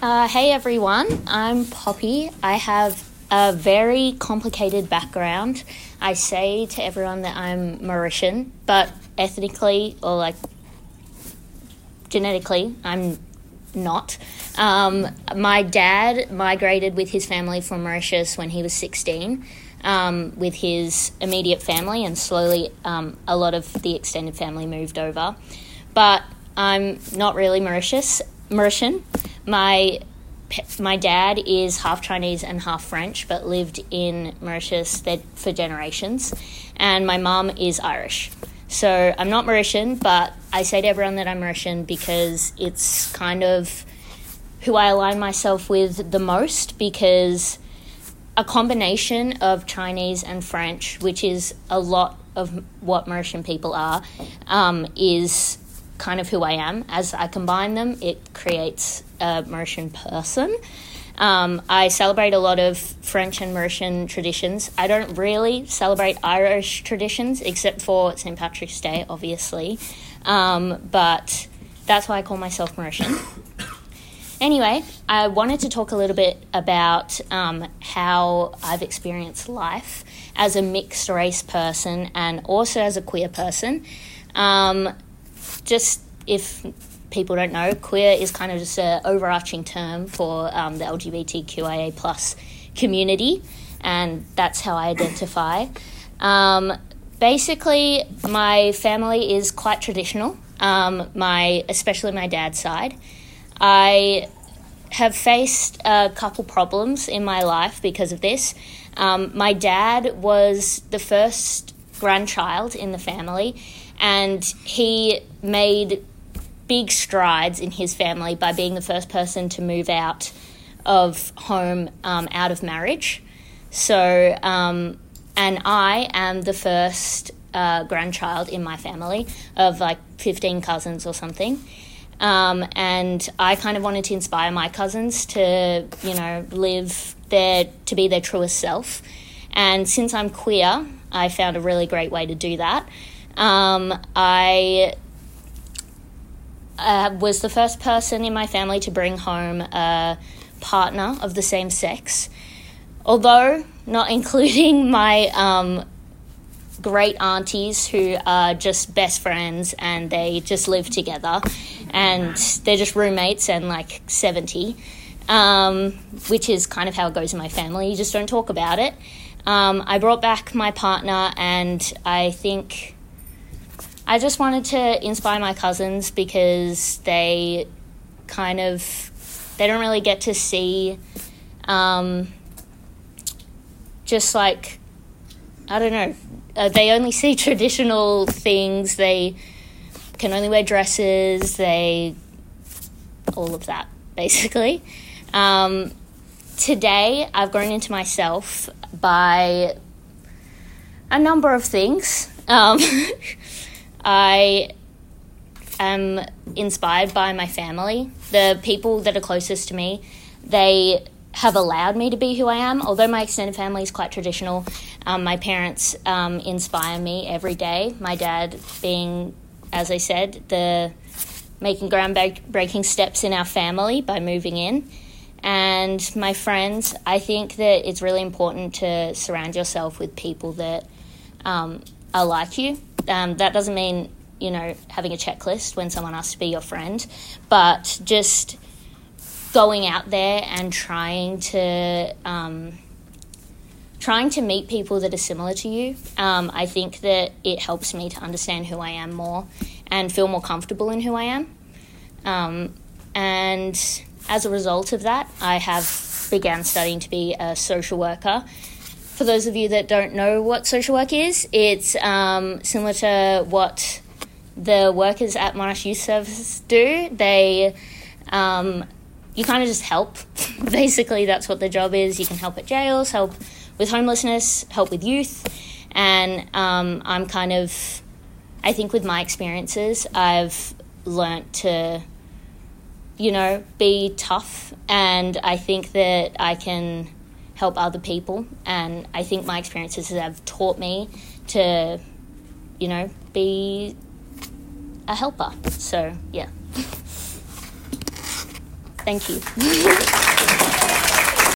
Hey everyone, I'm Poppy. I have a very complicated background. I say to everyone that I'm Mauritian, but ethnically or genetically, I'm not. My dad migrated with his family from Mauritius when he was 16 with his immediate family, and slowly a lot of the extended family moved over. But I'm not really Mauritian. My dad is half Chinese and half French, but lived in Mauritius for generations, and my mum is Irish. So I'm not Mauritian, but I say to everyone that I'm Mauritian because it's kind of who I align myself with the most, because a combination of Chinese and French, which is a lot of what Mauritian people are, is kind of who I am. As I combine them, it creates a Mauritian person. I celebrate a lot of French and Mauritian traditions. I don't really celebrate Irish traditions, except for St. Patrick's Day, obviously. But that's why I call myself Mauritian. Anyway, I wanted to talk a little bit about how I've experienced life as a mixed race person and also as a queer person. Just if people don't know, queer is kind of just an overarching term for the LGBTQIA plus community, and that's how I identify. Basically, my family is quite traditional, especially my dad's side. I have faced a couple problems in my life because of this. My dad was the first grandchild in the family, and he made big strides in his family by being the first person to move out of home, out of marriage. So, and I am the first grandchild in my family of 15 cousins or something. And I kind of wanted to inspire my cousins to, to be their truest self. And since I'm queer, I found a really great way to do that. I was the first person in my family to bring home a partner of the same sex, although not including my great aunties who are just best friends and they just live together and they're just roommates and 70, which is kind of how it goes in my family. You just don't talk about it. I brought back my partner, and I think I just wanted to inspire my cousins because they don't really get to see they only see traditional things. They can only wear dresses, all of that, basically. Today, I've grown into myself by a number of things. I am inspired by my family. The people that are closest to me, they have allowed me to be who I am. Although my extended family is quite traditional, my parents inspire me every day. My dad being, as I said, making groundbreaking steps in our family by moving in. And my friends, I think that it's really important to surround yourself with people that are like you. That doesn't mean, having a checklist when someone asks to be your friend, but just going out there and trying to meet people that are similar to you. I think that it helps me to understand who I am more and feel more comfortable in who I am. And as a result of that, I have began studying to be a social worker. For those of you that don't know what social work is, it's similar to what the workers at Monash Youth Services do. They, you kind of just help. Basically, that's what their job is. You can help at jails, help with homelessness, help with youth. And I'm kind of, I think with my experiences, I've learnt to, be tough. And I think that I can help other people, and I think my experiences have taught me to, be a helper. So, yeah. Thank you.